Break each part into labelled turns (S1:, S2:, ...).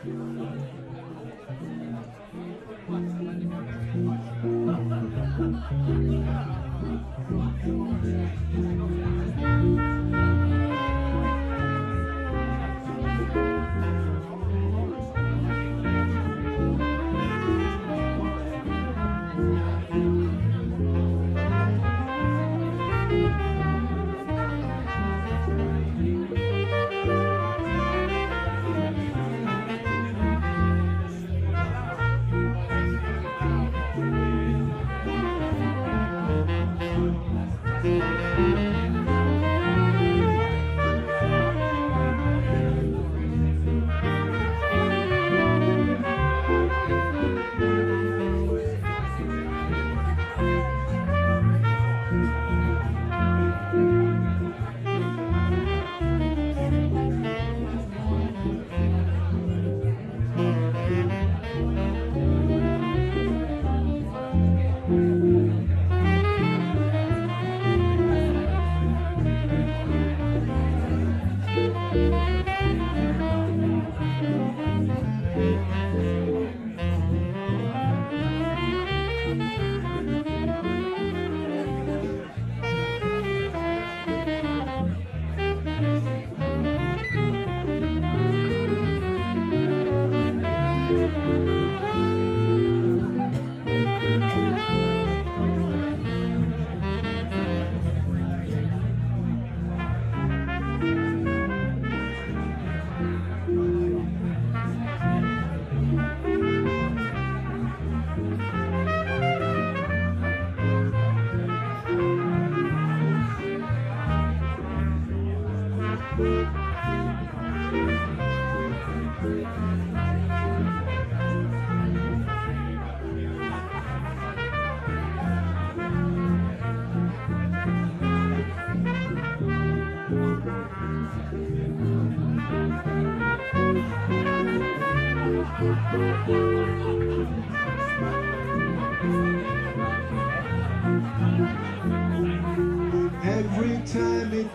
S1: Every time it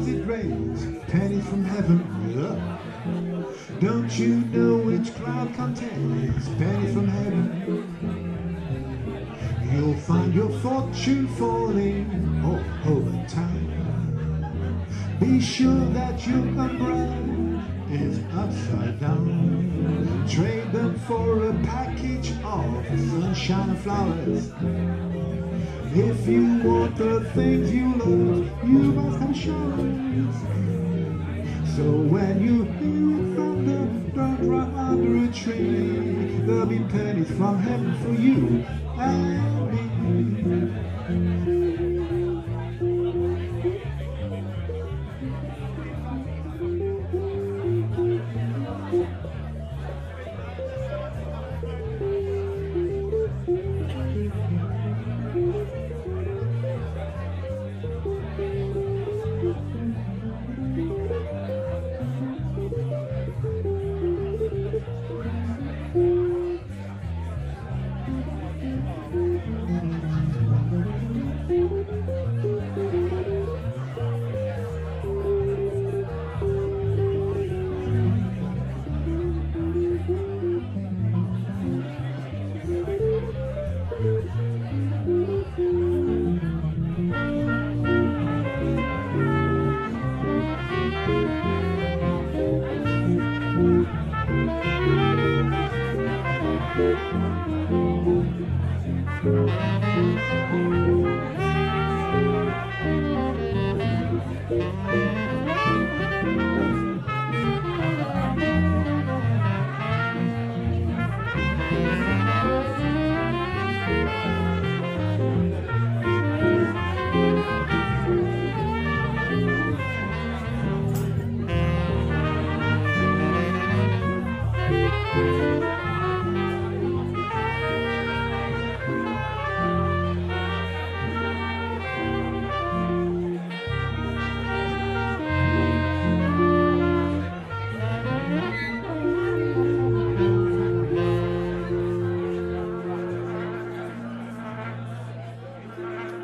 S1: rains, pennies from heaven. Yeah. Don't you know which cloud contains pennies from heaven? You'll find your fortune falling all over time. Be sure that your umbrella is upside down. Trade them for a package of sunshine and flowers. If you want the things you love, you must have showers. So when you hear thunder, don't run under a tree. There'll be pennies from heaven for you and me.